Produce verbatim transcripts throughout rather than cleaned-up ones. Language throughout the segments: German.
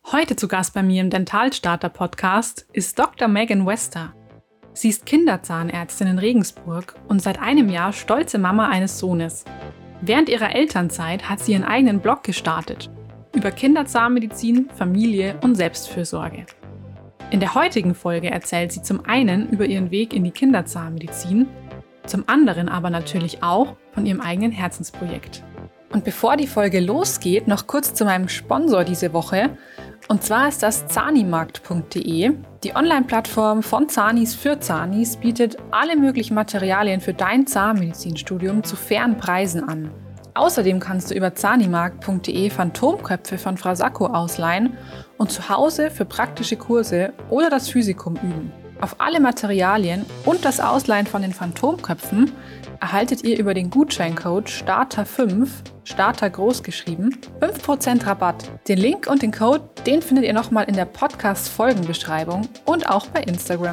Heute zu Gast bei mir im Dentalstarter-Podcast ist Doktor Megan Wester. Sie ist Kinderzahnärztin in Regensburg und seit einem Jahr stolze Mama eines Sohnes. Während ihrer Elternzeit hat sie ihren eigenen Blog gestartet über Kinderzahnmedizin, Familie und Selbstfürsorge. In der heutigen Folge erzählt sie zum einen über ihren Weg in die Kinderzahnmedizin, zum anderen aber natürlich auch von ihrem eigenen Herzensprojekt. Und bevor die Folge losgeht, noch kurz zu meinem Sponsor diese Woche. Und zwar ist das zahnimarkt punkt de. Die Online-Plattform von Zahnis für Zahnis bietet alle möglichen Materialien für dein Zahnmedizinstudium zu fairen Preisen an. Außerdem kannst du über zahnimarkt punkt de Phantomköpfe von Frau Sacco ausleihen und zu Hause für praktische Kurse oder das Physikum üben. Auf alle Materialien und das Ausleihen von den Phantomköpfen erhaltet ihr über den Gutscheincode Starter fünf, Starter groß geschrieben, fünf Prozent Rabatt. Den Link und den Code, den findet ihr nochmal in der Podcast-Folgenbeschreibung und auch bei Instagram.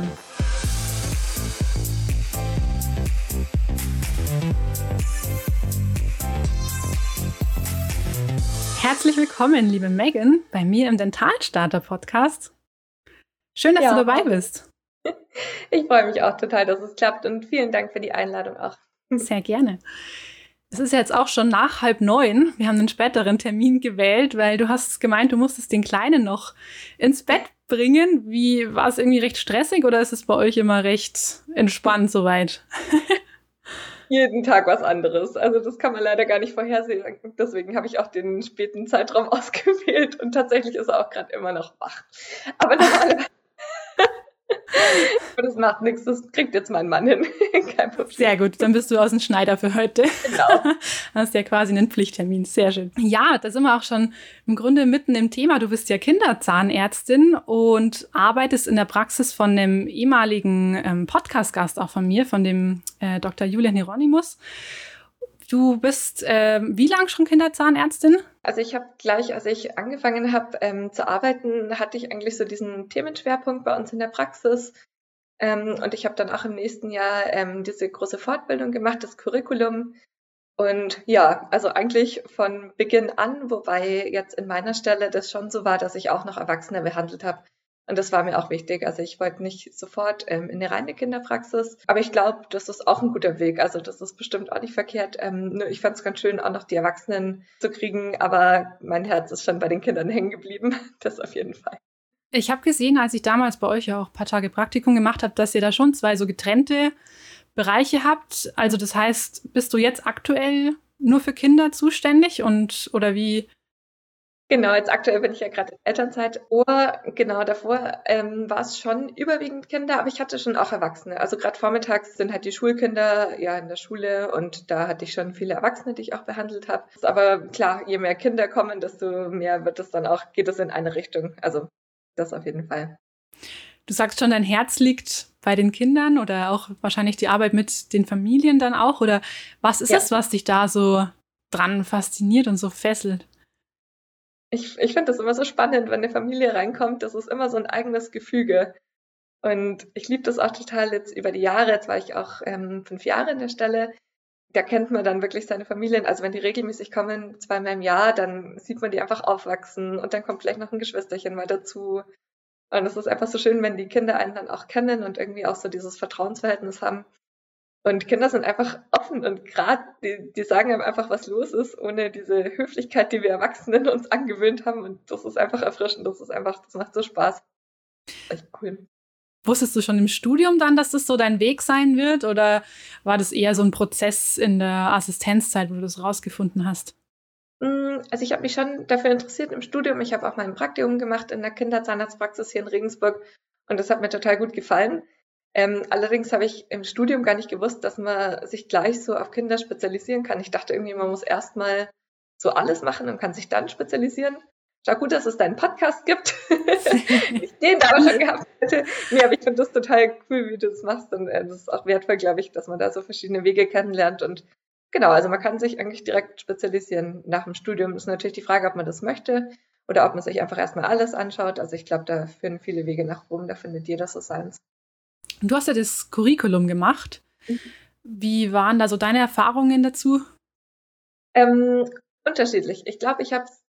Herzlich willkommen, liebe Megan, bei mir im Dentalstarter-Podcast. Schön, dass ja, du dabei bist. Ich freue mich auch total, dass es klappt und vielen Dank für die Einladung auch. Sehr gerne. Es ist jetzt auch schon nach halb neun. Wir haben einen späteren Termin gewählt, weil du hast gemeint, du musstest den Kleinen noch ins Bett bringen. Wie, war es irgendwie recht stressig oder ist es bei euch immer recht entspannt soweit? Jeden Tag was anderes. Also das kann man leider gar nicht vorhersehen. Deswegen habe ich auch den späten Zeitraum ausgewählt und tatsächlich ist er auch gerade immer noch wach. Aber normalerweise Aber das macht nichts, das kriegt jetzt mein Mann hin. Kein Problem. Sehr gut, dann bist du aus dem Schneider für heute. Genau. Hast ja quasi einen Pflichttermin, sehr schön. Ja, da sind wir auch schon im Grunde mitten im Thema. Du bist ja Kinderzahnärztin und arbeitest in der Praxis von einem ehemaligen ähm, Podcast-Gast auch von mir, von dem äh, Doktor Julian Hieronymus. Du bist äh, wie lange schon Kinderzahnärztin? Also ich habe gleich, als ich angefangen habe ähm, zu arbeiten, hatte ich eigentlich so diesen Themenschwerpunkt bei uns in der Praxis. Ähm, und ich habe dann auch im nächsten Jahr ähm, diese große Fortbildung gemacht, das Curriculum. Und ja, also eigentlich von Beginn an, wobei jetzt in meiner Stelle das schon so war, dass ich auch noch Erwachsene behandelt habe. Und das war mir auch wichtig. Also ich wollte nicht sofort ähm, in eine reine Kinderpraxis. Aber ich glaube, das ist auch ein guter Weg. Also das ist bestimmt auch nicht verkehrt. Ähm, nur ich fand es ganz schön, auch noch die Erwachsenen zu kriegen. Aber mein Herz ist schon bei den Kindern hängen geblieben. Das auf jeden Fall. Ich habe gesehen, als ich damals bei euch ja auch ein paar Tage Praktikum gemacht habe, dass ihr da schon zwei so getrennte Bereiche habt. Also das heißt, bist du jetzt aktuell nur für Kinder zuständig und oder wie? Genau, jetzt aktuell bin ich ja gerade in Elternzeit. Oder genau davor ähm, war es schon überwiegend Kinder, aber ich hatte schon auch Erwachsene. Also gerade vormittags sind halt die Schulkinder ja in der Schule und da hatte ich schon viele Erwachsene, die ich auch behandelt habe. Aber klar, je mehr Kinder kommen, desto mehr wird es dann auch, geht es in eine Richtung. Also das auf jeden Fall. Du sagst schon, dein Herz liegt bei den Kindern oder auch wahrscheinlich die Arbeit mit den Familien dann auch. Oder was ist ja. es, was dich da so dran fasziniert und so fesselt? Ich, ich finde das immer so spannend, wenn eine Familie reinkommt. Das ist immer so ein eigenes Gefüge. Und ich liebe das auch total jetzt über die Jahre. Jetzt war ich auch ähm, fünf Jahre in der Stelle. Da kennt man dann wirklich seine Familien. Also wenn die regelmäßig kommen, zweimal im Jahr, dann sieht man die einfach aufwachsen. Und dann kommt vielleicht noch ein Geschwisterchen mal dazu. Und es ist einfach so schön, wenn die Kinder einen dann auch kennen und irgendwie auch so dieses Vertrauensverhältnis haben. Und Kinder sind einfach offen und gerade, die, die sagen einem einfach, was los ist, ohne diese Höflichkeit, die wir Erwachsenen uns angewöhnt haben. Und das ist einfach erfrischend, das ist einfach, das macht so Spaß. Das ist echt cool. Wusstest du schon im Studium dann, dass das so dein Weg sein wird? Oder war das eher so ein Prozess in der Assistenzzeit, wo du das rausgefunden hast? Also ich habe mich schon dafür interessiert im Studium. Ich habe auch mein Praktikum gemacht in der Kinderzahnarztpraxis hier in Regensburg und das hat mir total gut gefallen. Ähm, allerdings habe ich im Studium gar nicht gewusst, dass man sich gleich so auf Kinder spezialisieren kann. Ich dachte irgendwie, man muss erstmal so alles machen und kann sich dann spezialisieren. Schau gut, dass es deinen Podcast gibt. ich den da aber schon gehabt hätte. Nee, aber ich finde das total cool, wie du das machst. Und äh, das ist auch wertvoll, glaube ich, dass man da so verschiedene Wege kennenlernt. Und genau, also man kann sich eigentlich direkt spezialisieren nach dem Studium. Das ist natürlich die Frage, ob man das möchte oder ob man sich einfach erstmal alles anschaut. Also ich glaube, da führen viele Wege nach Rom. Da findet jeder so seins. Du hast ja das Curriculum gemacht. Mhm. Wie waren da so deine Erfahrungen dazu? Ähm, unterschiedlich. Ich glaube, ich habe es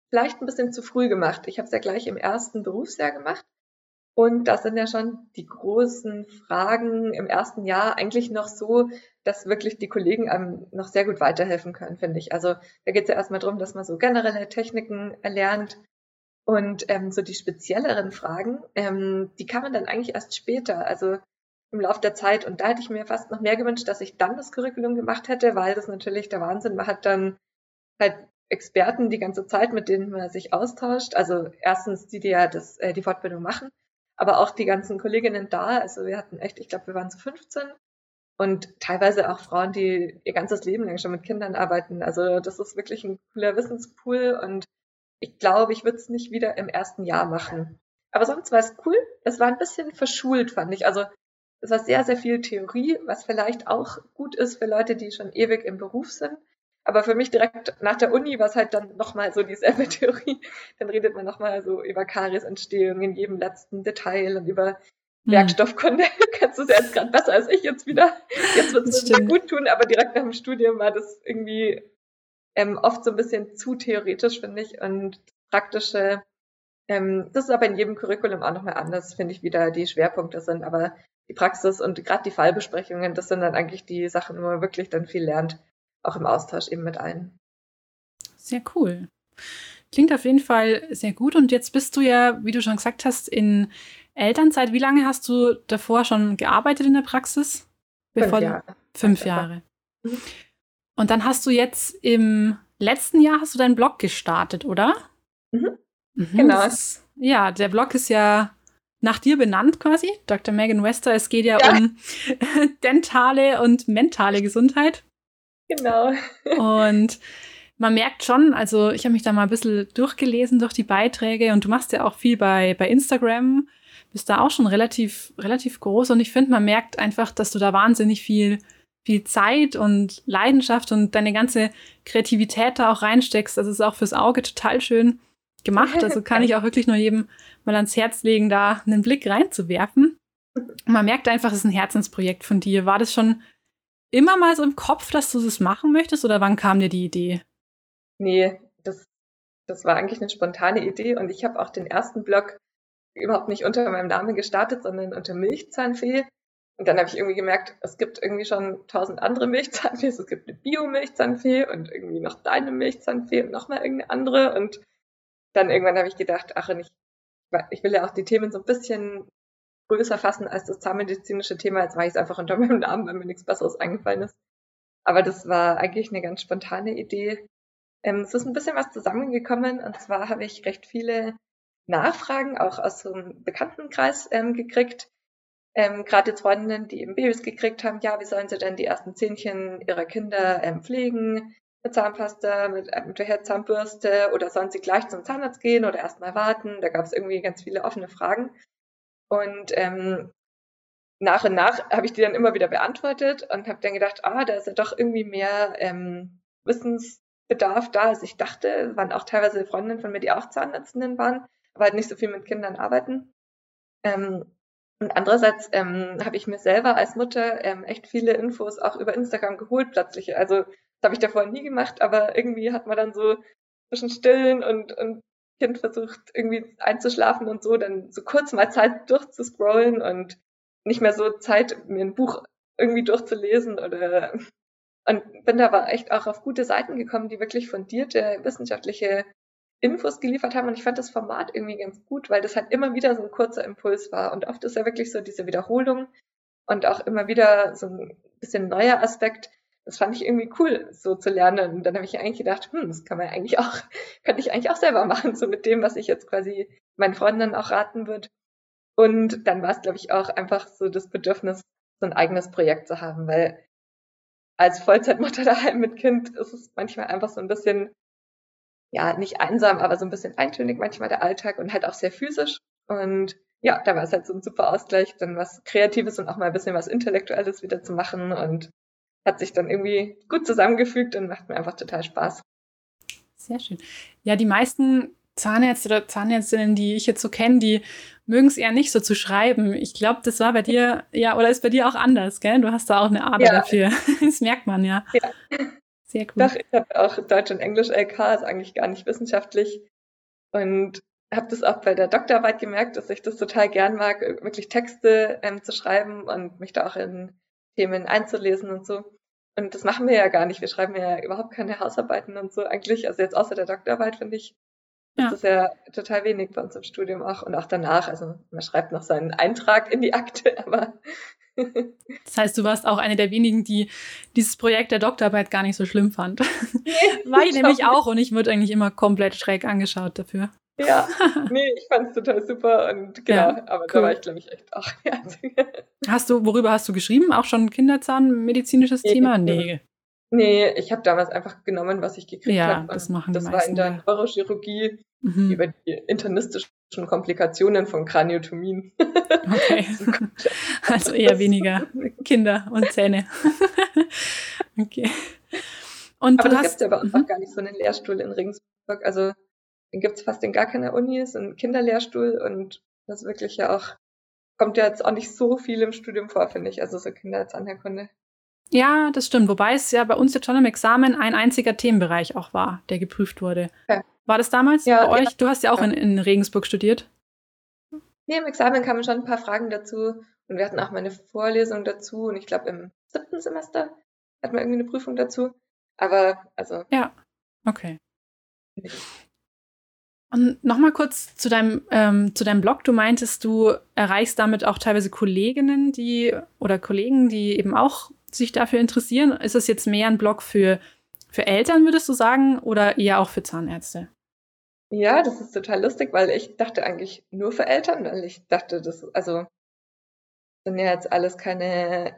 vielleicht ein bisschen zu früh gemacht. Ich habe es ja gleich im ersten Berufsjahr gemacht. Und das sind ja schon die großen Fragen im ersten Jahr eigentlich noch so, dass wirklich die Kollegen einem noch sehr gut weiterhelfen können, finde ich. Also da geht es ja erstmal darum, dass man so generelle Techniken erlernt. Und ähm, so die spezielleren Fragen, ähm, die kann man dann eigentlich erst später, also im Laufe der Zeit. Und da hätte ich mir fast noch mehr gewünscht, dass ich dann das Curriculum gemacht hätte, weil das natürlich der Wahnsinn. Man hat dann halt Experten die ganze Zeit, mit denen man sich austauscht. Also erstens die, die ja das, äh, die Fortbildung machen, aber auch die ganzen Kolleginnen da. Also wir hatten echt, ich glaube, wir waren so fünfzehn und teilweise auch Frauen, die ihr ganzes Leben lang schon mit Kindern arbeiten. Also das ist wirklich ein cooler Wissenspool und ich glaube, ich würde es nicht wieder im ersten Jahr machen. Aber sonst war es cool. Es war ein bisschen verschult, fand ich. Also es war sehr, sehr viel Theorie, was vielleicht auch gut ist für Leute, die schon ewig im Beruf sind. Aber für mich direkt nach der Uni war es halt dann nochmal so dieselbe Theorie. Dann redet man nochmal so über Kariesentstehung in jedem letzten Detail und über hm. Werkstoffkunde. Kannst du es ja jetzt gerade besser als ich jetzt wieder. Jetzt wird es mir gut tun, aber direkt nach dem Studium war das irgendwie ähm, oft so ein bisschen zu theoretisch, finde ich. Und praktische, ähm, das ist aber in jedem Curriculum auch nochmal anders, finde ich, wie da die Schwerpunkte sind. Aber die Praxis und gerade die Fallbesprechungen, das sind dann eigentlich die Sachen, wo man wirklich dann viel lernt. Auch im Austausch eben mit allen. Sehr cool. Klingt auf jeden Fall sehr gut. Und jetzt bist du ja, wie du schon gesagt hast, in Elternzeit. Wie lange hast du davor schon gearbeitet in der Praxis? Bevor Fünf Jahre. Fünf Jahre. Mhm. Und dann hast du jetzt im letzten Jahr hast du deinen Blog gestartet, oder? Mhm. Mhm, genau. Ist, ja, der Blog ist ja nach dir benannt quasi, Doktor Megan Wester. Es geht ja, ja. um dentale und mentale Gesundheit. Genau. Und man merkt schon, also ich habe mich da mal ein bisschen durchgelesen durch die Beiträge und du machst ja auch viel bei, bei Instagram, bist da auch schon relativ, relativ groß und ich finde, man merkt einfach, dass du da wahnsinnig viel, viel Zeit und Leidenschaft und deine ganze Kreativität da auch reinsteckst. Das ist auch fürs Auge total schön gemacht. Also kann ich auch wirklich nur jedem mal ans Herz legen, da einen Blick reinzuwerfen. Und man merkt einfach, es ist ein Herzensprojekt von dir. War das schon immer mal so im Kopf, dass du das machen möchtest oder wann kam dir die Idee? Nee, das, das war eigentlich eine spontane Idee und ich habe auch den ersten Blog überhaupt nicht unter meinem Namen gestartet, sondern unter Milchzahnfee. Und dann habe ich irgendwie gemerkt, es gibt irgendwie schon tausend andere Milchzahnfees. Es gibt eine Bio-Milchzahnfee und irgendwie noch deine Milchzahnfee und nochmal irgendeine andere. Und dann irgendwann habe ich gedacht, ach, und ich, ich will ja auch die Themen so ein bisschen größer fassen als das zahnmedizinische Thema. Jetzt mache ich es einfach unter meinem Namen, weil mir nichts Besseres eingefallen ist. Aber das war eigentlich eine ganz spontane Idee. Ähm, es ist ein bisschen was zusammengekommen und zwar habe ich recht viele Nachfragen auch aus so einem Bekanntenkreis ähm, gekriegt. Ähm, gerade jetzt Freundinnen, die eben Babys gekriegt haben, ja, wie sollen sie denn die ersten Zähnchen ihrer Kinder ähm, pflegen? Mit Zahnpasta, mit, äh, mit der Zahnbürste oder sollen sie gleich zum Zahnarzt gehen oder erst mal warten? Da gab es irgendwie ganz viele offene Fragen. Und ähm, nach und nach habe ich die dann immer wieder beantwortet und habe dann gedacht, ah, da ist ja doch irgendwie mehr ähm, Wissensbedarf da, als ich dachte. Es waren auch teilweise Freundinnen von mir, die auch Zahnärztinnen waren, aber halt nicht so viel mit Kindern arbeiten. Ähm, und andererseits ähm, habe ich mir selber als Mutter ähm, echt viele Infos auch über Instagram geholt plötzlich. Also das habe ich davor nie gemacht, aber irgendwie hat man dann so zwischen Stillen und, und Kind versucht irgendwie einzuschlafen und so, dann so kurz mal Zeit durchzuscrollen und nicht mehr so Zeit, mir ein Buch irgendwie durchzulesen oder und bin da aber echt auch auf gute Seiten gekommen, die wirklich fundierte wissenschaftliche Infos geliefert haben und ich fand das Format irgendwie ganz gut, weil das halt immer wieder so ein kurzer Impuls war und oft ist ja wirklich so diese Wiederholung und auch immer wieder so ein bisschen neuer Aspekt. Das fand ich irgendwie cool, so zu lernen. Und dann habe ich eigentlich gedacht, hm, das kann man eigentlich auch, könnte ich eigentlich auch selber machen, so mit dem, was ich jetzt quasi meinen Freunden auch raten würde. Und dann war es, glaube ich, auch einfach so das Bedürfnis, so ein eigenes Projekt zu haben, weil als Vollzeitmutter daheim mit Kind ist es manchmal einfach so ein bisschen, ja, nicht einsam, aber so ein bisschen eintönig manchmal der Alltag und halt auch sehr physisch. Und ja, da war es halt so ein super Ausgleich, dann was Kreatives und auch mal ein bisschen was Intellektuelles wieder zu machen und hat sich dann irgendwie gut zusammengefügt und macht mir einfach total Spaß. Sehr schön. Ja, die meisten Zahnärzte oder Zahnärztinnen, die ich jetzt so kenne, die mögen es eher nicht so zu schreiben. Ich glaube, das war bei dir, ja, oder ist bei dir auch anders, gell? Du hast da auch eine Ader ja. dafür. Das merkt man ja. Ja. Sehr cool. Doch, ich habe auch Deutsch und Englisch L K, ist eigentlich gar nicht wissenschaftlich. Und habe das auch bei der Doktorarbeit gemerkt, dass ich das total gern mag, wirklich Texte ähm, zu schreiben und mich da auch in Themen einzulesen und so. Und das machen wir ja gar nicht. Wir schreiben ja überhaupt keine Hausarbeiten und so eigentlich. Also jetzt außer der Doktorarbeit, finde ich, ist Ja. das ja total wenig bei uns im Studium auch und auch danach. Also man schreibt noch seinen Eintrag in die Akte, aber Das heißt, du warst auch eine der wenigen, die dieses Projekt der Doktorarbeit gar nicht so schlimm fand. nee, War ich nämlich nicht. auch und ich wurde eigentlich immer komplett schräg angeschaut dafür. Ja, nee, ich fand es total super und genau, Ja, aber cool. da war ich, glaube ich, echt auch die Einzige. Hast du, worüber hast du geschrieben? Auch schon Kinderzahnmedizinisches Nee, Thema? Nee. Nee, ich habe damals einfach genommen, was ich gekriegt Ja, habe. das Und machen die das war meisten, in der ja. Neurochirurgie Mhm. über die internistischen Komplikationen von Kraniotomien. Okay. Also eher weniger Kinder und Zähne. Okay. Und Aber du das hast gibt es ja bei uns mhm. auch gar nicht, so einen Lehrstuhl in Regensburg. Also den gibt es fast in gar keiner Uni, so einen Kinderlehrstuhl und das wirklich ja auch, kommt ja jetzt auch nicht so viel im Studium vor, finde ich, also so Kinderzahnheilkunde. Ja, das stimmt. Wobei es ja bei uns jetzt schon im Examen ein einziger Themenbereich auch war, der geprüft wurde. Ja. War das damals Ja, bei ja. euch? Du hast ja auch Ja. in, in Regensburg studiert. Nee, im Examen kamen schon ein paar Fragen dazu und wir hatten auch mal eine Vorlesung dazu und ich glaube im siebten Semester hatten wir irgendwie eine Prüfung dazu. Aber also Ja, okay. nee. Und nochmal kurz zu deinem, ähm, zu deinem Blog. Du meintest, du erreichst damit auch teilweise Kolleginnen, die oder Kollegen, die eben auch sich dafür interessieren. Ist das jetzt mehr ein Blog für, für Eltern, würdest du sagen, oder eher auch für Zahnärzte? Ja, das ist total lustig, weil ich dachte eigentlich nur für Eltern, weil ich dachte, das also sind ja jetzt alles keine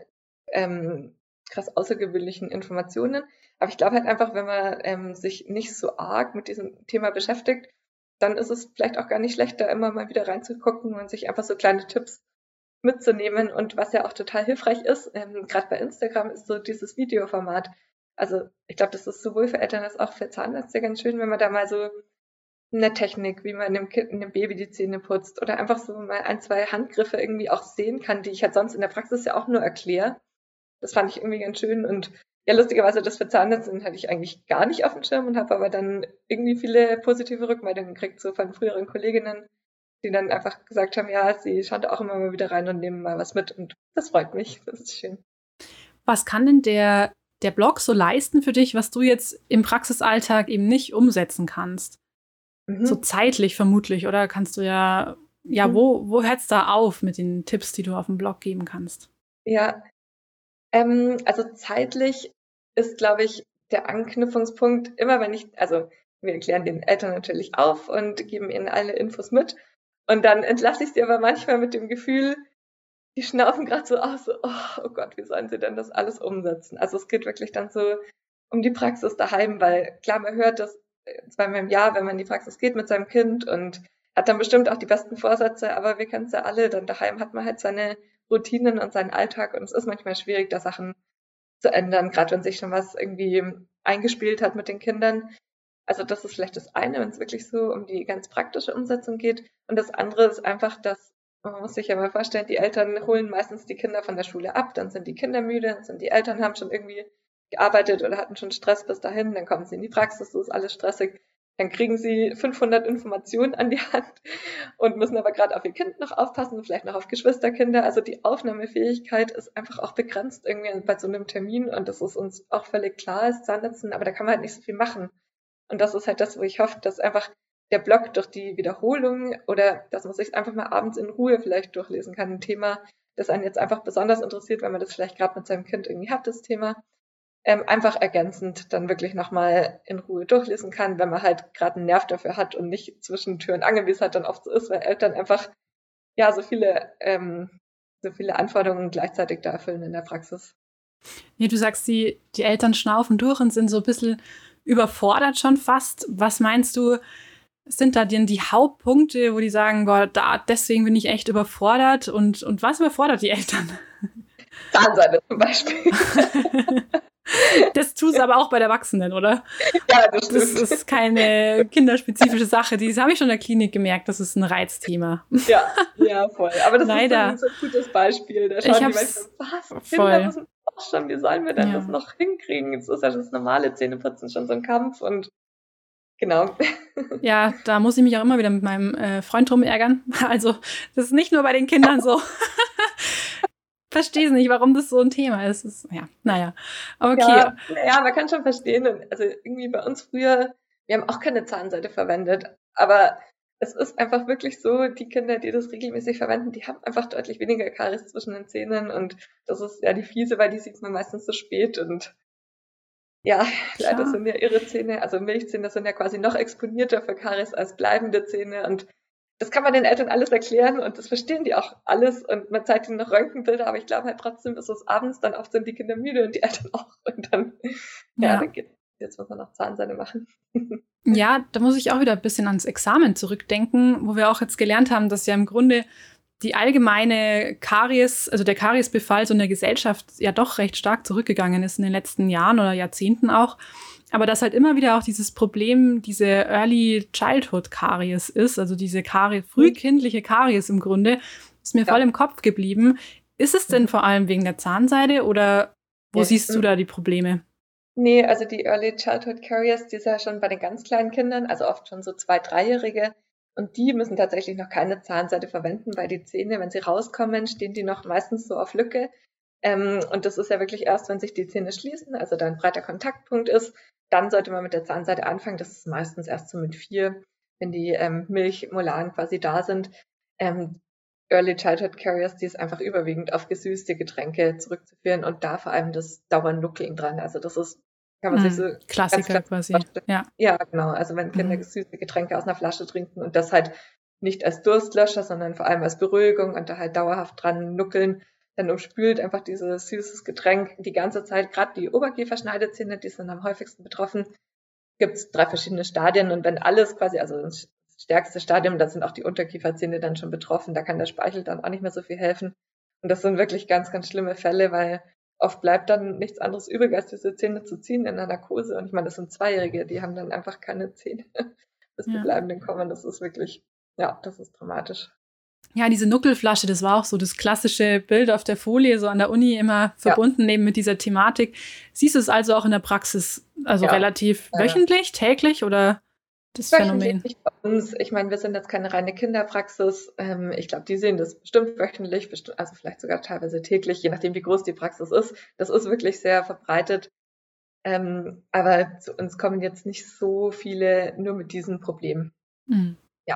ähm, krass außergewöhnlichen Informationen. Aber ich glaube halt einfach, wenn man ähm, sich nicht so arg mit diesem Thema beschäftigt, dann ist es vielleicht auch gar nicht schlecht, da immer mal wieder reinzugucken und sich einfach so kleine Tipps mitzunehmen. Und was ja auch total hilfreich ist, ähm, gerade bei Instagram, ist so dieses Videoformat. Also ich glaube, das ist sowohl für Eltern als auch für Zahnärzte ganz schön, wenn man da mal so eine Technik, wie man einem Kind, einem Baby die Zähne putzt oder einfach so mal ein, zwei Handgriffe irgendwie auch sehen kann, die ich halt sonst in der Praxis ja auch nur erkläre. Das fand ich irgendwie ganz schön und ja, lustigerweise das für Zahnärzte hatte ich eigentlich gar nicht auf dem Schirm und habe aber dann irgendwie viele positive Rückmeldungen gekriegt, so von früheren Kolleginnen, die dann einfach gesagt haben, ja, sie schauen da auch immer mal wieder rein und nehmen mal was mit und das freut mich, das ist schön. Was kann denn der, der Blog so leisten für dich, was du jetzt im Praxisalltag eben nicht umsetzen kannst? Mhm. So zeitlich vermutlich, oder kannst du ja, ja, Mhm. wo, wo hört's da auf mit den Tipps, die du auf dem Blog geben kannst? Ja, ähm, also zeitlich ist, glaube ich, der Anknüpfungspunkt immer, wenn ich, also wir erklären den Eltern natürlich auf und geben ihnen alle Infos mit und dann entlasse ich sie aber manchmal mit dem Gefühl, die schnaufen gerade so aus, so, oh, oh Gott, wie sollen sie denn das alles umsetzen? Also es geht wirklich dann so um die Praxis daheim, weil klar, man hört das zweimal im Jahr, wenn man in die Praxis geht mit seinem Kind und hat dann bestimmt auch die besten Vorsätze, aber wir kennen es ja alle, dann daheim hat man halt seine Routinen und seinen Alltag und es ist manchmal schwierig, da Sachen zu ändern, gerade wenn sich schon was irgendwie eingespielt hat mit den Kindern. Also das ist vielleicht das eine, wenn es wirklich so um die ganz praktische Umsetzung geht. Und das andere ist einfach, dass man muss sich ja mal vorstellen, die Eltern holen meistens die Kinder von der Schule ab, dann sind die Kinder müde, dann sind die Eltern haben schon irgendwie gearbeitet oder hatten schon Stress bis dahin, dann kommen sie in die Praxis, so ist alles stressig. Dann kriegen sie fünfhundert Informationen an die Hand und müssen aber gerade auf ihr Kind noch aufpassen, vielleicht noch auf Geschwisterkinder. Also die Aufnahmefähigkeit ist einfach auch begrenzt irgendwie bei so einem Termin und das ist uns auch völlig klar als Zahnärzten, aber da kann man halt nicht so viel machen. Und das ist halt das, wo ich hoffe, dass einfach der Blog durch die Wiederholung oder dass man sich einfach mal abends in Ruhe vielleicht durchlesen kann, ein Thema, das einen jetzt einfach besonders interessiert, weil man das vielleicht gerade mit seinem Kind irgendwie hat, das Thema, ähm, einfach ergänzend dann wirklich nochmal in Ruhe durchlesen kann, wenn man halt gerade einen Nerv dafür hat und nicht zwischen Tür und Angel, wie es halt dann oft so ist, weil Eltern einfach ja so viele, ähm, so viele Anforderungen gleichzeitig da erfüllen in der Praxis. Ja, du sagst, die, die Eltern schnaufen durch und sind so ein bisschen überfordert schon fast. Was meinst du, sind da denn die Hauptpunkte, wo die sagen, boah, da, deswegen bin ich echt überfordert und, und was überfordert die Eltern? Zahnseide zum Beispiel. Das tust du aber auch bei der Erwachsenen, oder? Ja, das stimmt. Das ist keine kinderspezifische Sache. Das habe ich schon in der Klinik gemerkt. Das ist ein Reizthema. Ja, ja, voll. Aber das Leider. ist so ein gutes Beispiel. Da schauen Ich die hab's manchmal, was? voll. Kinder müssen auch schon, wie sollen wir denn Ja. das noch hinkriegen? Jetzt ist ja das normale Zähneputzen schon so ein Kampf und Genau. Ja, da muss ich mich auch immer wieder mit meinem äh, Freund drum ärgern. Also, das ist nicht nur bei den Kindern so. Verstehe es nicht, warum das so ein Thema ist. ist ja, naja. Okay. Ja, ja, man kann schon verstehen. Also irgendwie bei uns früher, wir haben auch keine Zahnseide verwendet, aber es ist einfach wirklich so, die Kinder, die das regelmäßig verwenden, die haben einfach deutlich weniger Karies zwischen den Zähnen und das ist ja die fiese, weil die sieht man meistens so spät und ja, Klar. leider sind ja ihre Zähne, also Milchzähne sind ja quasi noch exponierter für Karies als bleibende Zähne und das kann man den Eltern alles erklären und das verstehen die auch alles und man zeigt ihnen noch Röntgenbilder, aber ich glaube halt trotzdem ist es abends, dann oft sind die Kinder müde und die Eltern auch und dann, ja, Ja. dann geht, jetzt muss man noch Zahnseide machen. Ja, da muss ich auch wieder ein bisschen ans Examen zurückdenken, wo wir auch jetzt gelernt haben, dass ja im Grunde die allgemeine Karies, also der Kariesbefall so in der Gesellschaft ja doch recht stark zurückgegangen ist in den letzten Jahren oder Jahrzehnten auch. Aber dass halt immer wieder auch dieses Problem, diese Early Childhood Karies ist, also diese Karies, frühkindliche Karies im Grunde, ist mir ja. voll im Kopf geblieben. Ist es denn vor allem wegen der Zahnseide oder wo ja. siehst du da die Probleme? Nee, also die Early Childhood Caries, die ist ja schon bei den ganz kleinen Kindern, also oft schon so zwei-, dreijährige. Und die müssen tatsächlich noch keine Zahnseide verwenden, weil die Zähne, wenn sie rauskommen, stehen die noch meistens so auf Lücke. Ähm, und das ist ja wirklich erst, wenn sich die Zähne schließen, also da ein breiter Kontaktpunkt ist, dann sollte man mit der Zahnseide anfangen. Das ist meistens erst so mit vier, wenn die ähm, Milchmolaren quasi da sind. Ähm, Early Childhood Caries, die ist einfach überwiegend auf gesüßte Getränke zurückzuführen und da vor allem das Dauernuckeln dran. Also das ist, kann man mm, sich so Klassiker quasi. Ja. ja, genau. Also wenn Kinder mm. gesüßte Getränke aus einer Flasche trinken und das halt nicht als Durstlöscher, sondern vor allem als Beruhigung und da halt dauerhaft dran nuckeln, dann umspült einfach dieses süßes Getränk die ganze Zeit. Gerade die Oberkieferschneidezähne, die sind am häufigsten betroffen. Gibt es drei verschiedene Stadien und wenn alles quasi, also das stärkste Stadium, da sind auch die Unterkieferzähne dann schon betroffen. Da kann der Speichel dann auch nicht mehr so viel helfen. Und das sind wirklich ganz, ganz schlimme Fälle, weil oft bleibt dann nichts anderes übrig, als diese Zähne zu ziehen in der Narkose. Und ich meine, das sind Zweijährige, die haben dann einfach keine Zähne, bis die ja. bleibenden kommen. Das ist wirklich, ja, das ist dramatisch. Ja, diese Nuckelflasche, das war auch so das klassische Bild auf der Folie, so an der Uni immer verbunden, ja. eben mit dieser Thematik. Siehst du es also auch in der Praxis, also ja. relativ ja. wöchentlich, täglich oder das wöchentlich Phänomen? Nicht bei uns. Ich meine, wir sind jetzt keine reine Kinderpraxis. Ähm, ich glaube, die sehen das bestimmt wöchentlich, bestimmt, also vielleicht sogar teilweise täglich, je nachdem, wie groß die Praxis ist. Das ist wirklich sehr verbreitet. Ähm, aber zu uns kommen jetzt nicht so viele nur mit diesen Problemen. Mhm. Ja.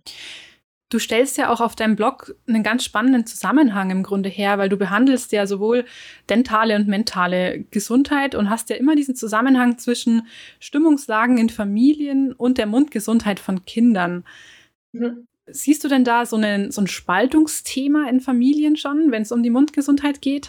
Du stellst ja auch auf deinem Blog einen ganz spannenden Zusammenhang im Grunde her, weil du behandelst ja sowohl dentale und mentale Gesundheit und hast ja immer diesen Zusammenhang zwischen Stimmungslagen in Familien und der Mundgesundheit von Kindern. Mhm. Siehst du denn da so, einen, so ein Spaltungsthema in Familien schon, wenn es um die Mundgesundheit geht?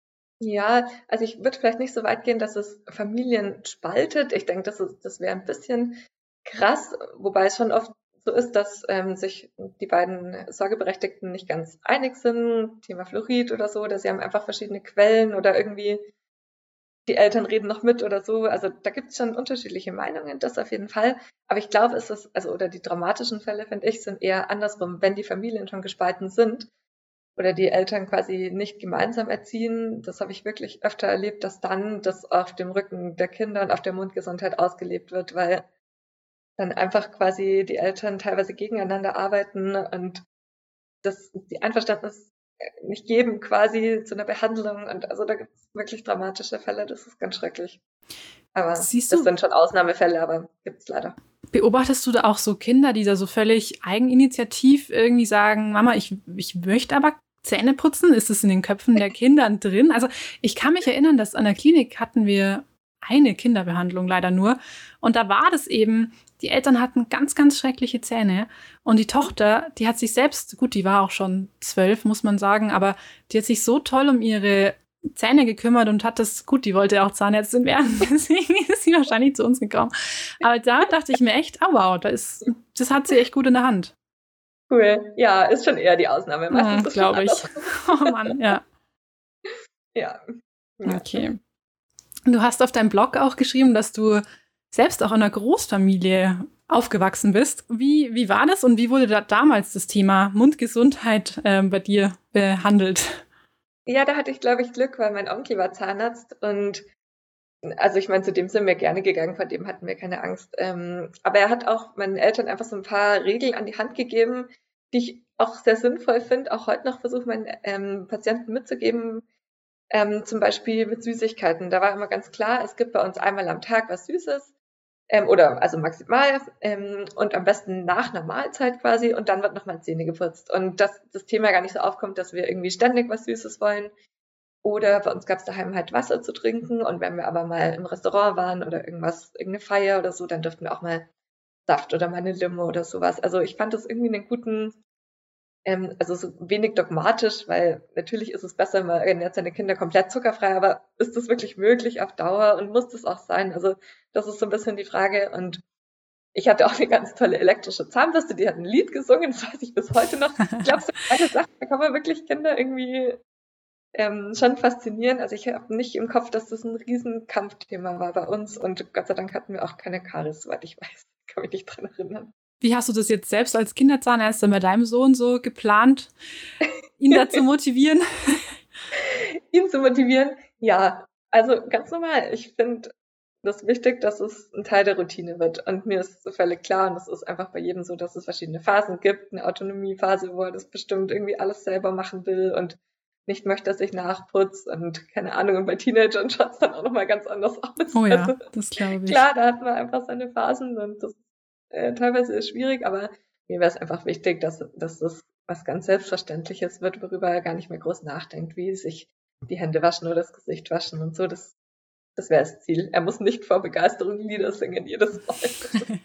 Ja, also ich würde vielleicht nicht so weit gehen, dass es Familien spaltet. Ich denke, das, ist, das wäre ein bisschen krass, wobei es schon oft so ist, dass ähm, sich die beiden Sorgeberechtigten nicht ganz einig sind, Thema Fluorid oder so, oder sie haben einfach verschiedene Quellen oder irgendwie die Eltern reden noch mit oder so. Also da gibt es schon unterschiedliche Meinungen, das auf jeden Fall. Aber ich glaube, es ist, also oder die dramatischen Fälle, finde ich, sind eher andersrum, wenn die Familien schon gespalten sind oder die Eltern quasi nicht gemeinsam erziehen. Das habe ich wirklich öfter erlebt, dass dann das auf dem Rücken der Kinder und auf der Mundgesundheit ausgelebt wird, weil dann einfach quasi die Eltern teilweise gegeneinander arbeiten und das die Einverständnis nicht geben quasi zu einer Behandlung. Und also da gibt es wirklich dramatische Fälle, das ist ganz schrecklich. Aber Siehst das du, sind schon Ausnahmefälle, aber gibt es leider. Beobachtest du da auch so Kinder, die da so völlig eigeninitiativ irgendwie sagen, Mama, ich, ich möchte aber Zähne putzen? Ist das in den Köpfen der Kinder drin? Also ich kann mich erinnern, dass an der Klinik hatten wir eine Kinderbehandlung leider nur. Und da war das eben, die Eltern hatten ganz, ganz schreckliche Zähne. Und die Tochter, die hat sich selbst, gut, die war auch schon zwölf, muss man sagen, aber die hat sich so toll um ihre Zähne gekümmert und hat das, gut, die wollte auch Zahnärztin werden, deswegen ist sie wahrscheinlich zu uns gekommen. Aber da dachte ich mir echt, oh wow, da ist, das hat sie echt gut in der Hand. Cool, ja, ist schon eher die Ausnahme. Meistens ja, glaube ich. Oh Mann, ja. Ja. Okay. Du hast auf deinem Blog auch geschrieben, dass du selbst auch in einer Großfamilie aufgewachsen bist. Wie, wie war das und wie wurde da damals das Thema Mundgesundheit äh, bei dir behandelt? Ja, da hatte ich, glaube ich, Glück, weil mein Onkel war Zahnarzt und Also ich meine, zu dem sind wir gerne gegangen, vor dem hatten wir keine Angst. Ähm, aber er hat auch meinen Eltern einfach so ein paar Regeln an die Hand gegeben, die ich auch sehr sinnvoll finde, auch heute noch versuche, meinen ähm, Patienten mitzugeben, ähm, zum Beispiel mit Süßigkeiten. Da war immer ganz klar, es gibt bei uns einmal am Tag was Süßes, ähm, oder also maximal, ähm, und am besten nach einer Mahlzeit quasi, und dann wird nochmal Zähne geputzt. Und dass das Thema gar nicht so aufkommt, dass wir irgendwie ständig was Süßes wollen. Oder bei uns gab es daheim halt Wasser zu trinken, und wenn wir aber mal im Restaurant waren oder irgendwas, irgendeine Feier oder so, dann durften wir auch mal Saft oder mal eine Limo oder sowas. Also ich fand das irgendwie einen guten, ähm, also so wenig dogmatisch, weil natürlich ist es besser, man ernährt seine Kinder komplett zuckerfrei, aber ist das wirklich möglich auf Dauer und muss das auch sein? Also das ist so ein bisschen die Frage. Und ich hatte auch eine ganz tolle elektrische Zahnbürste, die hat ein Lied gesungen, das weiß ich bis heute noch. Ich glaube, so eine Sache, da kann man wirklich Kinder irgendwie ähm, schon faszinieren. Also ich habe nicht im Kopf, dass das ein riesen Kampfthema war bei uns, und Gott sei Dank hatten wir auch keine Karies, soweit ich weiß. Kann mich nicht dran erinnern. Wie hast du das jetzt selbst als Kinderzahnärztin bei deinem Sohn so geplant, ihn dazu motivieren? Ihn zu motivieren? Ja, also ganz normal. Ich finde das wichtig, dass es ein Teil der Routine wird. Und mir ist so völlig klar, und es ist einfach bei jedem so, dass es verschiedene Phasen gibt. Eine Autonomiephase, wo er das bestimmt irgendwie alles selber machen will und nicht möchte, dass ich nachputze, und keine Ahnung. Und bei Teenagern schaut es dann auch nochmal ganz anders aus. Oh ja, also, das glaube ich. Klar, da hat man einfach seine Phasen, und das äh, teilweise ist schwierig, aber mir wäre es einfach wichtig, dass, dass das was ganz Selbstverständliches wird, worüber er gar nicht mehr groß nachdenkt, wie sich die Hände waschen oder das Gesicht waschen und so. Das, das wäre das Ziel. Er muss nicht vor Begeisterung Lieder singen jedes Mal.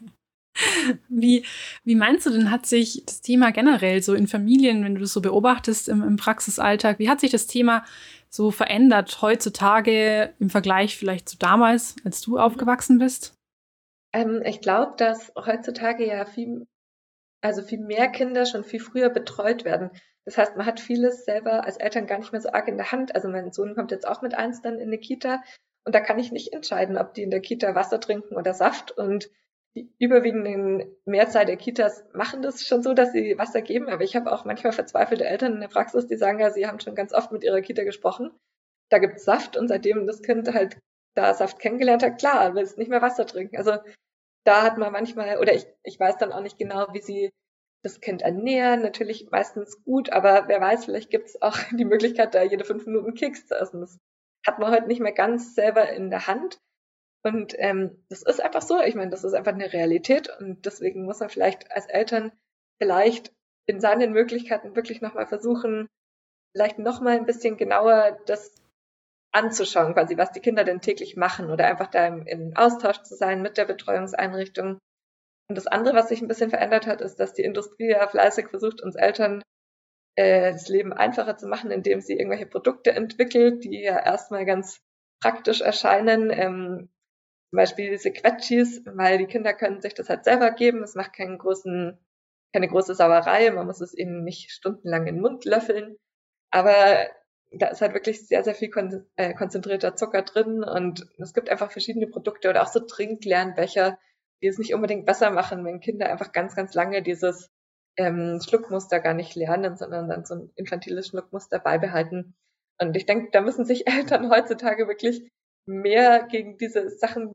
Wie, wie meinst du denn, hat sich das Thema generell so in Familien, wenn du das so beobachtest im, im Praxisalltag, wie hat sich das Thema so verändert heutzutage im Vergleich vielleicht zu damals, als du aufgewachsen bist? Ähm, ich glaube, dass heutzutage ja viel, also viel mehr Kinder schon viel früher betreut werden. Das heißt, man hat vieles selber als Eltern gar nicht mehr so arg in der Hand. Also mein Sohn kommt jetzt auch mit eins dann in eine Kita, und da kann ich nicht entscheiden, ob die in der Kita Wasser trinken oder Saft. Und die überwiegende Mehrzahl der Kitas machen das schon so, dass sie Wasser geben. Aber ich habe auch manchmal verzweifelte Eltern in der Praxis, die sagen, ja, sie haben schon ganz oft mit ihrer Kita gesprochen. Da gibt's Saft, und seitdem das Kind halt da Saft kennengelernt hat, klar, will es nicht mehr Wasser trinken. Also da hat man manchmal, oder ich, ich weiß dann auch nicht genau, wie sie das Kind ernähren. Natürlich meistens gut, aber wer weiß, vielleicht gibt's auch die Möglichkeit, da jede fünf Minuten Keks zu essen. Das hat man heute nicht mehr ganz selber in der Hand. Und ähm, das ist einfach so. Ich meine, das ist einfach eine Realität, und deswegen muss man vielleicht als Eltern vielleicht in seinen Möglichkeiten wirklich nochmal versuchen, vielleicht nochmal ein bisschen genauer das anzuschauen, quasi, was die Kinder denn täglich machen, oder einfach da im, im Austausch zu sein mit der Betreuungseinrichtung. Und das andere, was sich ein bisschen verändert hat, ist, dass die Industrie ja fleißig versucht, uns Eltern äh, das Leben einfacher zu machen, indem sie irgendwelche Produkte entwickelt, die ja erstmal ganz praktisch erscheinen. Ähm, zum Beispiel diese Quetschis, weil die Kinder können sich das halt selber geben. Es macht keinen großen, keine große Sauerei. Man muss es ihnen nicht stundenlang in den Mund löffeln. Aber da ist halt wirklich sehr, sehr viel kon- äh, konzentrierter Zucker drin, und es gibt einfach verschiedene Produkte oder auch so Trinklernbecher, die es nicht unbedingt besser machen, wenn Kinder einfach ganz, ganz lange dieses ähm, Schluckmuster gar nicht lernen, sondern dann so ein infantiles Schluckmuster beibehalten. Und ich denke, da müssen sich Eltern heutzutage wirklich mehr gegen diese Sachen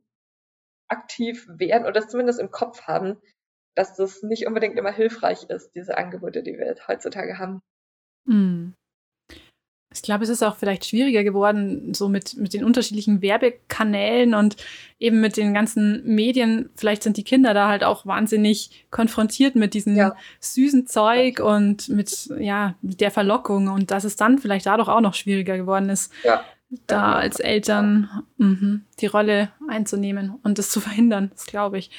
aktiv wehren oder es zumindest im Kopf haben, dass das nicht unbedingt immer hilfreich ist, diese Angebote, die wir jetzt heutzutage haben. Mm. Ich glaube, es ist auch vielleicht schwieriger geworden, so mit, mit den unterschiedlichen Werbekanälen und eben mit den ganzen Medien. Vielleicht sind die Kinder da halt auch wahnsinnig konfrontiert mit diesem ja. süßen Zeug und mit, ja, mit der Verlockung. Und dass es dann vielleicht dadurch auch noch schwieriger geworden ist, ja. da ja. als Eltern mh, die Rolle einzunehmen und das zu verhindern, das glaube ich.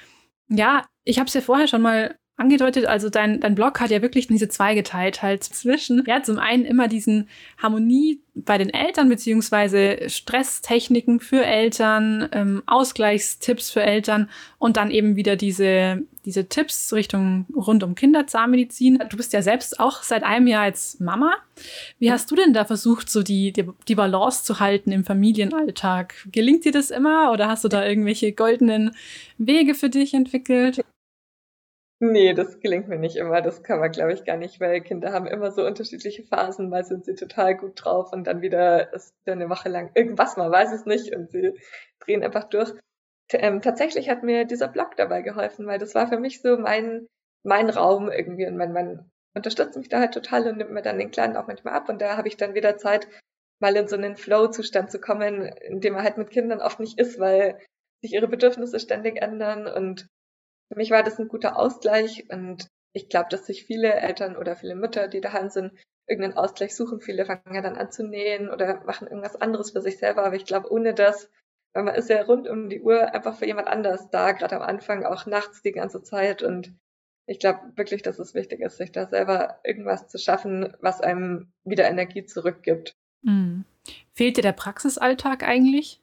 Ja, ich habe es ja vorher schon mal angedeutet, also dein, dein Blog hat ja wirklich diese zweigeteilt halt zwischen, ja, zum einen immer diesen Harmonie bei den Eltern, beziehungsweise Stresstechniken für Eltern, ähm, Ausgleichstipps für Eltern und dann eben wieder diese, diese Tipps Richtung rund um Kinderzahnmedizin. Du bist ja selbst auch seit einem Jahr als Mama. Wie hast du denn da versucht, so die, die, die Balance zu halten im Familienalltag? Gelingt dir das immer oder hast du da irgendwelche goldenen Wege für dich entwickelt? Nee, das gelingt mir nicht immer. Das kann man, glaube ich, gar nicht, weil Kinder haben immer so unterschiedliche Phasen. Mal sind sie total gut drauf und dann wieder ist wieder eine Woche lang irgendwas, man weiß es nicht und sie drehen einfach durch. T ähm, tatsächlich hat mir dieser Blog dabei geholfen, weil das war für mich so mein mein Raum irgendwie und mein Mann unterstützt mich da halt total und nimmt mir dann den Kleinen auch manchmal ab und da habe ich dann wieder Zeit, mal in so einen Flow-Zustand zu kommen, in dem man halt mit Kindern oft nicht ist, weil sich ihre Bedürfnisse ständig ändern und für mich war das ein guter Ausgleich und ich glaube, dass sich viele Eltern oder viele Mütter, die daheim sind, irgendeinen Ausgleich suchen. Viele fangen ja dann an zu nähen oder machen irgendwas anderes für sich selber. Aber ich glaube, ohne das, weil man ist ja rund um die Uhr einfach für jemand anders da, gerade am Anfang, auch nachts die ganze Zeit. Und ich glaube wirklich, dass es wichtig ist, sich da selber irgendwas zu schaffen, was einem wieder Energie zurückgibt. Mhm. Fehlt dir der Praxisalltag eigentlich?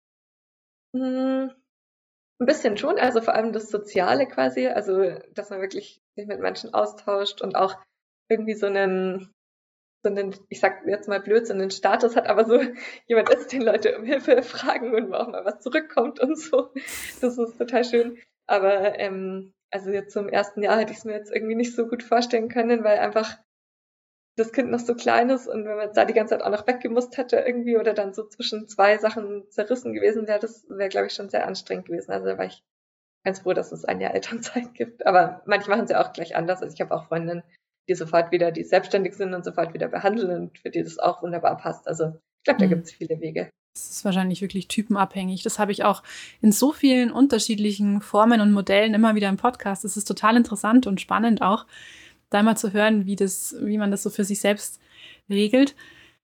Hm, ein bisschen schon, also vor allem das Soziale quasi, also dass man wirklich sich mit Menschen austauscht und auch irgendwie so einen, so einen, ich sag jetzt mal blöd, so einen Status hat, aber so jemand ist, den Leute um Hilfe fragen und wo auch mal was zurückkommt und so. Das ist total schön. Aber ähm, also jetzt zum ersten Jahr hätte ich es mir jetzt irgendwie nicht so gut vorstellen können, weil einfach das Kind noch so klein ist und wenn man jetzt da die ganze Zeit auch noch weggemusst hätte irgendwie oder dann so zwischen zwei Sachen zerrissen gewesen wäre, das wäre, glaube ich, schon sehr anstrengend gewesen. Also da war ich ganz froh, dass es ein Jahr Elternzeit gibt. Aber manche machen es ja auch gleich anders. Also ich habe auch Freundinnen, die sofort wieder, die selbstständig sind und sofort wieder behandeln und für die das auch wunderbar passt. Also ich glaube, da Mhm. gibt es viele Wege. Das ist wahrscheinlich wirklich typenabhängig. Das habe ich auch in so vielen unterschiedlichen Formen und Modellen immer wieder im Podcast. Es ist total interessant und spannend auch, da mal zu hören, wie, das, wie man das so für sich selbst regelt.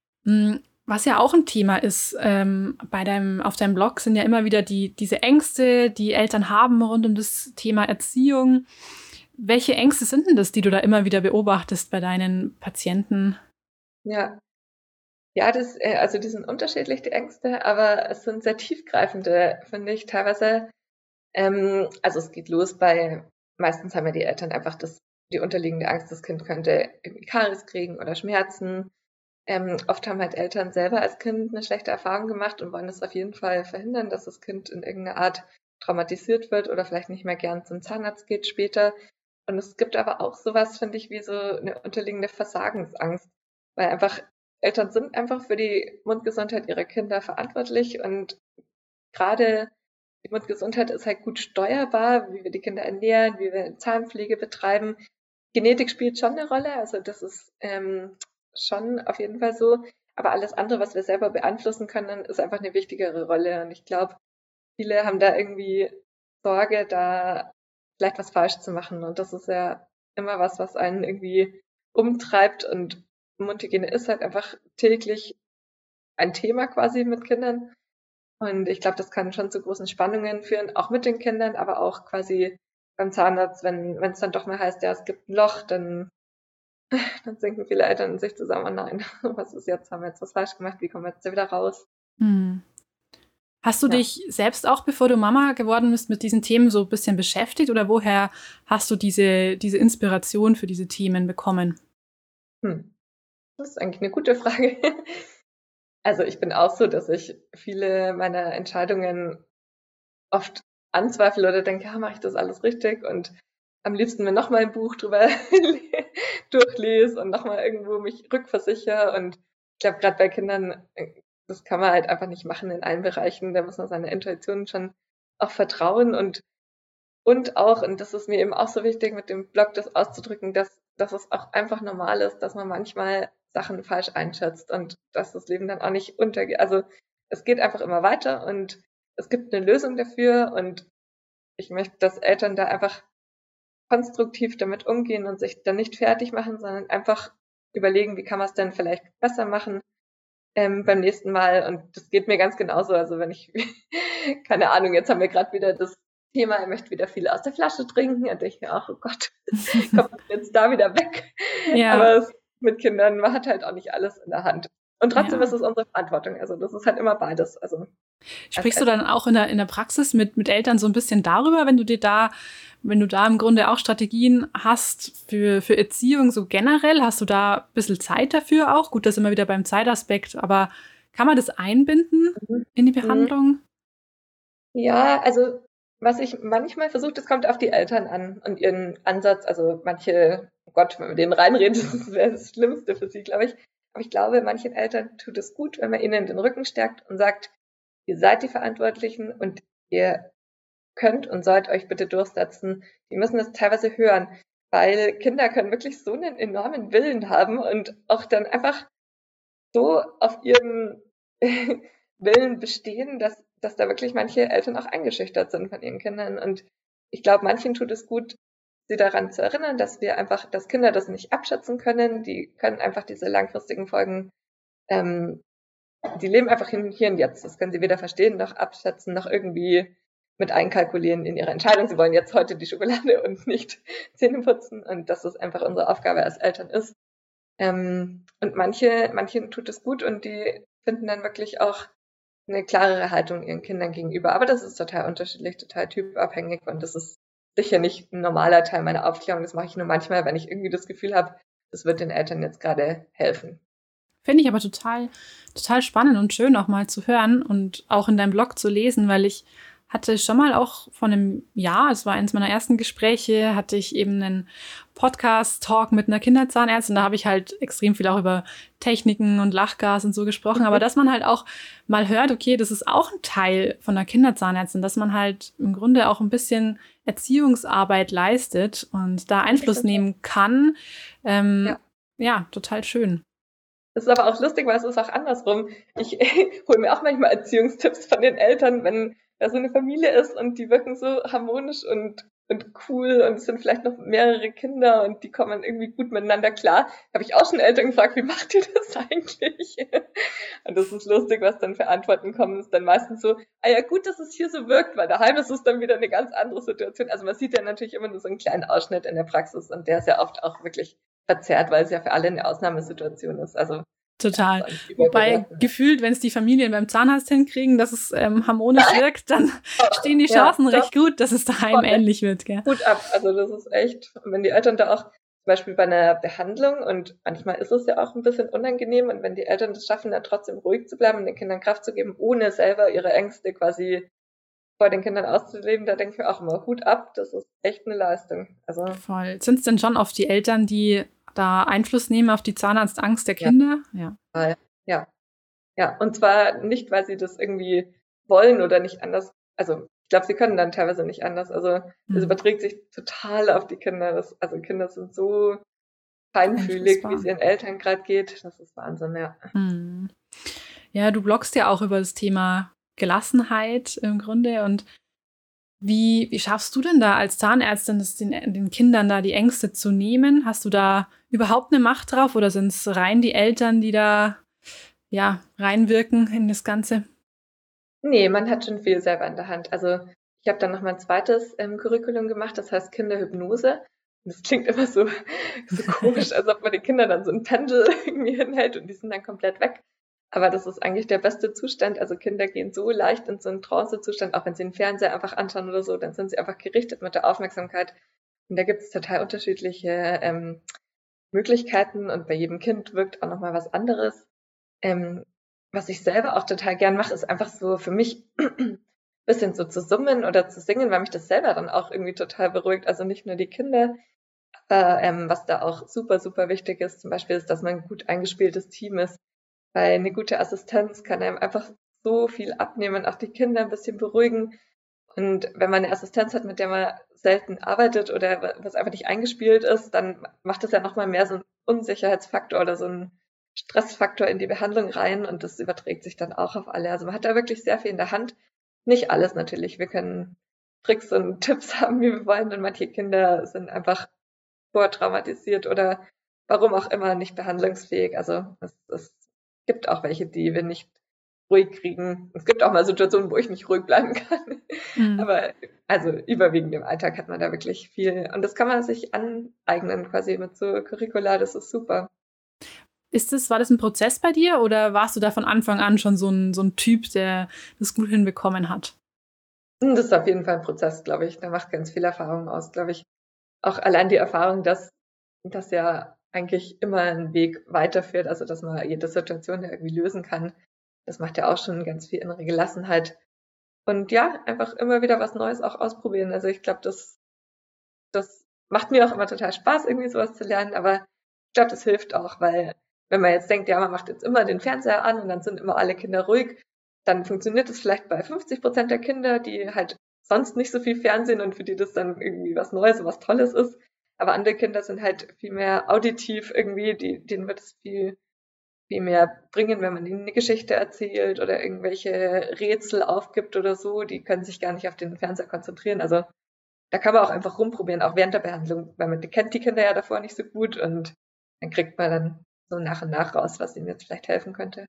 Was ja auch ein Thema ist ähm, bei deinem, auf deinem Blog, sind ja immer wieder die, diese Ängste, die Eltern haben rund um das Thema Erziehung. Welche Ängste sind denn das, die du da immer wieder beobachtest bei deinen Patienten? Ja, ja, das, äh, also die sind unterschiedlich, die Ängste, aber es sind sehr tiefgreifende, finde ich, teilweise. Ähm, also es geht los bei, meistens haben ja die Eltern einfach das, die unterliegende Angst, das Kind könnte irgendwie Karies kriegen oder Schmerzen. Ähm, oft haben halt Eltern selber als Kind eine schlechte Erfahrung gemacht und wollen das auf jeden Fall verhindern, dass das Kind in irgendeiner Art traumatisiert wird oder vielleicht nicht mehr gern zum Zahnarzt geht später. Und es gibt aber auch sowas, finde ich, wie so eine unterliegende Versagensangst, weil einfach Eltern sind einfach für die Mundgesundheit ihrer Kinder verantwortlich und gerade die Mundgesundheit ist halt gut steuerbar, wie wir die Kinder ernähren, wie wir Zahnpflege betreiben. Genetik spielt schon eine Rolle, also das ist ähm, schon auf jeden Fall so. Aber alles andere, was wir selber beeinflussen können, ist einfach eine wichtigere Rolle. Und ich glaube, viele haben da irgendwie Sorge, da vielleicht was falsch zu machen. Und das ist ja immer was, was einen irgendwie umtreibt. Und Mundhygiene ist halt einfach täglich ein Thema quasi mit Kindern. Und ich glaube, das kann schon zu großen Spannungen führen, auch mit den Kindern, aber auch quasi beim Zahnarzt, wenn wenn es dann doch mal heißt, ja, es gibt ein Loch, dann, dann sinken viele Eltern in sich zusammen, oh nein, was ist jetzt? Haben wir jetzt was falsch gemacht? Wie kommen wir jetzt da wieder raus? Hm. Hast du Ja. dich selbst auch, bevor du Mama geworden bist, mit diesen Themen so ein bisschen beschäftigt oder woher hast du diese, diese Inspiration für diese Themen bekommen? Hm. Das ist eigentlich eine gute Frage. Also ich bin auch so, dass ich viele meiner Entscheidungen oft anzweifle oder denke, ja, mache ich das alles richtig? Und am liebsten mir nochmal ein Buch drüber durchlese und nochmal irgendwo mich rückversichere. Und ich glaube, gerade bei Kindern, äh, das kann man halt einfach nicht machen in allen Bereichen. Da muss man seiner Intuition schon auch vertrauen und, und auch, und das ist mir eben auch so wichtig, mit dem Blog das auszudrücken, dass, dass es auch einfach normal ist, dass man manchmal Sachen falsch einschätzt und dass das Leben dann auch nicht untergeht. Also es geht einfach immer weiter und es gibt eine Lösung dafür und ich möchte, dass Eltern da einfach konstruktiv damit umgehen und sich dann nicht fertig machen, sondern einfach überlegen, wie kann man es denn vielleicht besser machen ähm, beim nächsten Mal. Und das geht mir ganz genauso. Also wenn ich, keine Ahnung, jetzt haben wir gerade wieder das Thema, er möchte wieder viel aus der Flasche trinken. Da denke ich mir auch, oh Gott, kommt jetzt da wieder weg. Ja. Aber es, mit Kindern, man hat halt auch nicht alles in der Hand. Und trotzdem Ja. ist es unsere Verantwortung. Also das ist halt immer beides. Also Sprichst du dann auch in der, in der Praxis mit, mit Eltern so ein bisschen darüber, wenn du dir da, wenn du da im Grunde auch Strategien hast für, für Erziehung so generell? Hast du da ein bisschen Zeit dafür auch? Gut, das ist immer wieder beim Zeitaspekt, aber kann man das einbinden in die Behandlung? Ja, also was ich manchmal versuche, das kommt auf die Eltern an und ihren Ansatz. Also manche, oh Gott, wenn man mit denen reinredet, das wäre das Schlimmste für sie, glaube ich. Aber ich glaube, manchen Eltern tut es gut, wenn man ihnen den Rücken stärkt und sagt, ihr seid die Verantwortlichen und ihr könnt und sollt euch bitte durchsetzen. Die müssen das teilweise hören, weil Kinder können wirklich so einen enormen Willen haben und auch dann einfach so auf ihrem Willen bestehen, dass, dass da wirklich manche Eltern auch eingeschüchtert sind von ihren Kindern. Und ich glaube, manchen tut es gut, sie daran zu erinnern, dass wir einfach, dass Kinder das nicht abschätzen können. Die können einfach diese langfristigen Folgen, ähm, die leben einfach hier und jetzt. Das können sie weder verstehen, noch abschätzen, noch irgendwie mit einkalkulieren in ihre Entscheidung. Sie wollen jetzt heute die Schokolade und nicht Zähne putzen. Und dass das einfach unsere Aufgabe als Eltern ist. Ähm, und manche, manchen tut es gut und die finden dann wirklich auch eine klarere Haltung ihren Kindern gegenüber. Aber das ist total unterschiedlich, total typabhängig und das ist sicher nicht ein normaler Teil meiner Aufklärung. Das mache ich nur manchmal, wenn ich irgendwie das Gefühl habe, das wird den Eltern jetzt gerade helfen. Finde ich aber total, total spannend und schön auch mal zu hören und auch in deinem Blog zu lesen, weil ich hatte schon mal auch vor einem Jahr, es war eines meiner ersten Gespräche, hatte ich eben einen Podcast-Talk mit einer Kinderzahnärztin. Da habe ich halt extrem viel auch über Techniken und Lachgas und so gesprochen. Aber dass man halt auch mal hört, okay, das ist auch ein Teil von der Kinderzahnärztin, dass man halt im Grunde auch ein bisschen Erziehungsarbeit leistet und da Einfluss nehmen kann. Ähm, ja. ja, total schön. Das ist aber auch lustig, weil es ist auch andersrum. Ich hole mir auch manchmal Erziehungstipps von den Eltern, wenn da so eine Familie ist und die wirken so harmonisch und, und cool und es sind vielleicht noch mehrere Kinder und die kommen irgendwie gut miteinander klar. Habe ich auch schon Eltern gefragt, wie macht ihr das eigentlich? Und das ist lustig, was dann für Antworten kommen. Das ist dann meistens so, ah ja gut, dass es hier so wirkt, weil daheim ist es dann wieder eine ganz andere Situation. Also man sieht ja natürlich immer nur so einen kleinen Ausschnitt in der Praxis und der ist ja oft auch wirklich verzerrt, weil es ja für alle eine Ausnahmesituation ist. Also total. Wobei gefühlt, wenn es die Familien beim Zahnarzt hinkriegen, dass es ähm, harmonisch wirkt, dann stehen die Chancen ja, recht gut, dass es daheim voll ähnlich wird. Gell? Gut ab. Also das ist echt, wenn die Eltern da auch zum Beispiel bei einer Behandlung und manchmal ist es ja auch ein bisschen unangenehm und wenn die Eltern das schaffen, dann trotzdem ruhig zu bleiben und den Kindern Kraft zu geben, ohne selber ihre Ängste quasi vor den Kindern auszuleben, da denke ich mir auch immer, Hut ab, das ist echt eine Leistung. Also voll. Sind es denn schon oft die Eltern, die da Einfluss nehmen auf die Zahnarztangst der Kinder? Ja. Ja. ja. Ja, und zwar nicht, weil sie das irgendwie wollen oder nicht anders. Also ich glaube, sie können dann teilweise nicht anders. Also es mhm. überträgt sich total auf die Kinder. Das, also Kinder sind so feinfühlig, wie es ihren Eltern gerade geht. Das ist Wahnsinn, ja. Mhm. Ja, du bloggst ja auch über das Thema Gelassenheit im Grunde und Wie, wie schaffst du denn da als Zahnärztin, das den, den Kindern da die Ängste zu nehmen? Hast du da überhaupt eine Macht drauf oder sind es rein die Eltern, die da ja reinwirken in das Ganze? Nee, man hat schon viel selber in der Hand. Also ich habe dann noch mal ein zweites ähm, Curriculum gemacht, das heißt Kinderhypnose. Das klingt immer so, so komisch, als ob man den Kindern dann so ein Pendel irgendwie hinhält und die sind dann komplett weg. Aber das ist eigentlich der beste Zustand. Also Kinder gehen so leicht in so einen Trance-Zustand, auch wenn sie den Fernseher einfach anschauen oder so, dann sind sie einfach gerichtet mit der Aufmerksamkeit. Und da gibt es total unterschiedliche ähm, Möglichkeiten und bei jedem Kind wirkt auch nochmal was anderes. Ähm, was ich selber auch total gern mache, ist einfach so für mich ein bisschen so zu summen oder zu singen, weil mich das selber dann auch irgendwie total beruhigt. Also nicht nur die Kinder, aber ähm, was da auch super, super wichtig ist, zum Beispiel ist, dass man ein gut eingespieltes Team ist. Weil eine gute Assistenz kann einem einfach so viel abnehmen, auch die Kinder ein bisschen beruhigen. Und wenn man eine Assistenz hat, mit der man selten arbeitet oder was einfach nicht eingespielt ist, dann macht das ja nochmal mehr so einen Unsicherheitsfaktor oder so einen Stressfaktor in die Behandlung rein und das überträgt sich dann auch auf alle. Also man hat da wirklich sehr viel in der Hand. Nicht alles natürlich. Wir können Tricks und Tipps haben, wie wir wollen und manche Kinder sind einfach vortraumatisiert oder warum auch immer nicht behandlungsfähig. Also es ist Es gibt auch welche, die wir nicht ruhig kriegen. Es gibt auch mal Situationen, wo ich nicht ruhig bleiben kann. Mhm. Aber also überwiegend im Alltag hat man da wirklich viel. Und das kann man sich aneignen quasi mit so Curricula. Das ist super. Ist das, war das ein Prozess bei dir oder warst du da von Anfang an schon so ein, so ein Typ, der das gut hinbekommen hat? Das ist auf jeden Fall ein Prozess, glaube ich. Da macht ganz viel Erfahrung aus, glaube ich. Auch allein die Erfahrung, dass das ja eigentlich immer ein Weg weiterführt, also dass man jede Situation ja irgendwie lösen kann. Das macht ja auch schon ganz viel innere Gelassenheit. Und ja, einfach immer wieder was Neues auch ausprobieren. Also ich glaube, das, das macht mir auch immer total Spaß, irgendwie sowas zu lernen, aber ich glaube, das hilft auch, weil wenn man jetzt denkt, ja, man macht jetzt immer den Fernseher an und dann sind immer alle Kinder ruhig, dann funktioniert das vielleicht bei fünfzig Prozent der Kinder, die halt sonst nicht so viel Fernsehen und für die das dann irgendwie was Neues und was Tolles ist. Aber andere Kinder sind halt viel mehr auditiv irgendwie, die, denen wird es viel, viel mehr bringen, wenn man ihnen eine Geschichte erzählt oder irgendwelche Rätsel aufgibt oder so. Die können sich gar nicht auf den Fernseher konzentrieren. Also da kann man auch einfach rumprobieren, auch während der Behandlung, weil man kennt die Kinder ja davor nicht so gut und dann kriegt man dann so nach und nach raus, was ihnen jetzt vielleicht helfen könnte.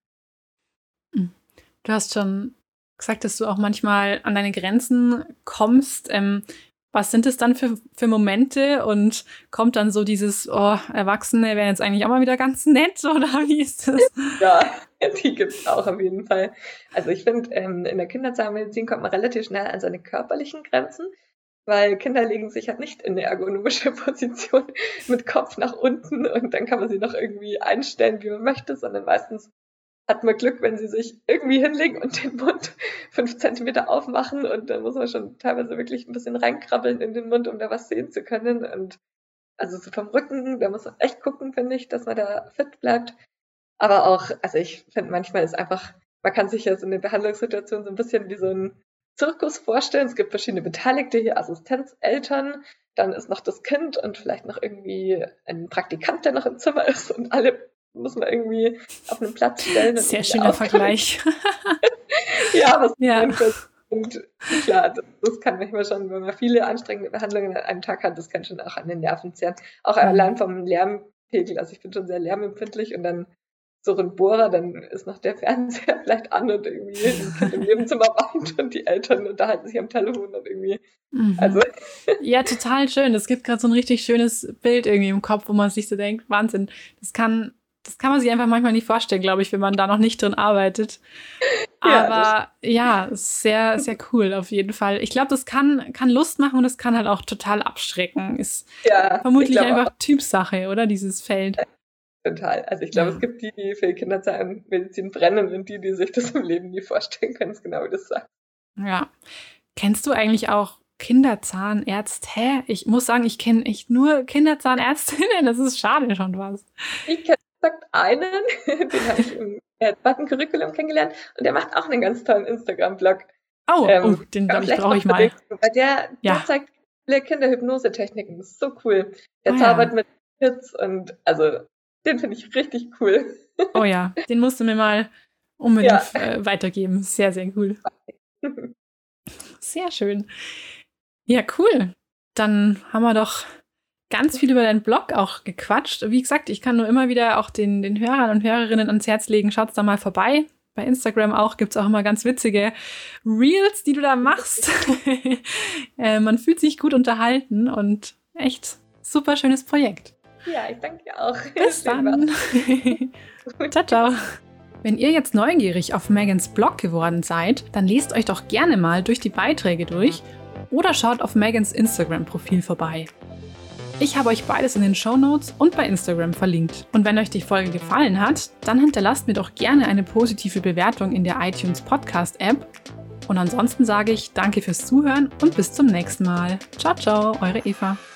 Du hast schon gesagt, dass du auch manchmal an deine Grenzen kommst. Ähm, was sind es dann für, für Momente und kommt dann so dieses, oh, Erwachsene wären jetzt eigentlich auch mal wieder ganz nett oder wie ist das? Ja, die gibt es auch auf jeden Fall. Also ich finde, ähm, in der Kinderzahnmedizin kommt man relativ schnell an seine körperlichen Grenzen, weil Kinder legen sich halt nicht in eine ergonomische Position mit Kopf nach unten und dann kann man sie noch irgendwie einstellen, wie man möchte, sondern meistens hat man Glück, wenn sie sich irgendwie hinlegen und den Mund fünf Zentimeter aufmachen und dann muss man schon teilweise wirklich ein bisschen reinkrabbeln in den Mund, um da was sehen zu können. Und also so vom Rücken, da muss man echt gucken, finde ich, dass man da fit bleibt. Aber auch, also ich finde manchmal ist einfach, man kann sich ja so eine Behandlungssituation so ein bisschen wie so ein Zirkus vorstellen. Es gibt verschiedene Beteiligte hier, Assistenzeltern, dann ist noch das Kind und vielleicht noch irgendwie ein Praktikant, der noch im Zimmer ist und alle muss man irgendwie auf einen Platz stellen. Und sehr schöner Vergleich. Ja, was ja. Und klar, das, das kann manchmal schon, wenn man viele anstrengende Behandlungen an einem Tag hat, das kann schon auch an den Nerven zehren. Auch mhm. allein vom Lärmpegel, also ich bin schon sehr lärmempfindlich und dann so ein Bohrer, dann ist noch der Fernseher vielleicht an und irgendwie ein Kind im Nebenzimmer weint und die Eltern unterhalten sich am Telefon und irgendwie, mhm. also. Ja, total schön. Es gibt gerade so ein richtig schönes Bild irgendwie im Kopf, wo man sich so denkt, Wahnsinn, das kann, das kann man sich einfach manchmal nicht vorstellen, glaube ich, wenn man da noch nicht drin arbeitet. Aber ja, ja, sehr, sehr cool auf jeden Fall. Ich glaube, das kann, kann Lust machen und das kann halt auch total abschrecken. Ist ja, vermutlich einfach auch. Typsache, oder, dieses Feld. Total. Also ich glaube, ja. es gibt die, die für Kinderzahnmedizin brennen und die, die sich das im Leben nie vorstellen können, ist genau wie das sagt. Ja. Kennst du eigentlich auch Kinderzahnärzte? Hä? Ich muss sagen, ich kenne echt nur Kinderzahnärztinnen. Das ist schade schon was. Ich kenne einen, den habe ich im Button-Curriculum kennengelernt und der macht auch einen ganz tollen Instagram-Blog. Oh, ähm, oh den brauche ich mal. Weil der, ja. der zeigt viele Kinderhypnose-Techniken. Das ist so cool. Der oh, zaubert ja. mit Kids und also den finde ich richtig cool. Oh ja, den musst du mir mal unbedingt ja. äh, weitergeben. Sehr, sehr cool. Sehr schön. Ja, cool. Dann haben wir doch ganz viel über deinen Blog auch gequatscht. Wie gesagt, ich kann nur immer wieder auch den, den Hörern und Hörerinnen ans Herz legen, schaut's da mal vorbei. Bei Instagram auch gibt's auch immer ganz witzige Reels, die du da machst. äh, man fühlt sich gut unterhalten und echt super schönes Projekt. Ja, ich danke dir auch. Bis dann. Ciao, ciao. Wenn ihr jetzt neugierig auf Megans Blog geworden seid, dann lest euch doch gerne mal durch die Beiträge durch oder schaut auf Megans Instagram-Profil vorbei. Ich habe euch beides in den Shownotes und bei Instagram verlinkt. Und wenn euch die Folge gefallen hat, dann hinterlasst mir doch gerne eine positive Bewertung in der iTunes Podcast-App. Und ansonsten sage ich danke fürs Zuhören und bis zum nächsten Mal. Ciao, ciao, eure Eva.